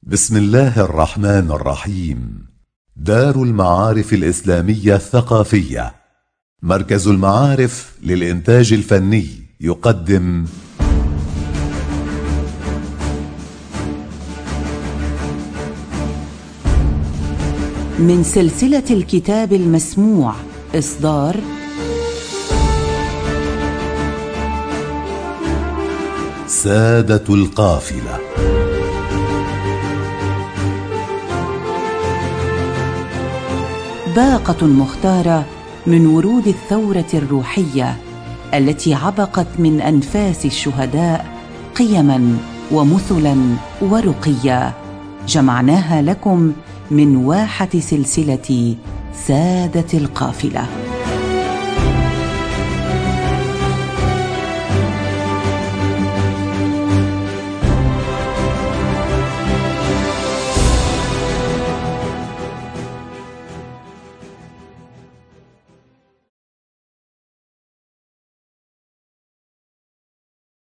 بسم الله الرحمن الرحيم. دار المعارف الإسلامية الثقافية، مركز المعارف للإنتاج الفني، يقدم من سلسلة الكتاب المسموع، إصدار سادة القافلة. باقة مختارة من ورود الثورة الروحية التي عبقت من أنفاس الشهداء قيما ومثلا ورقيا، جمعناها لكم من واحة سلسلة سادة القافلة.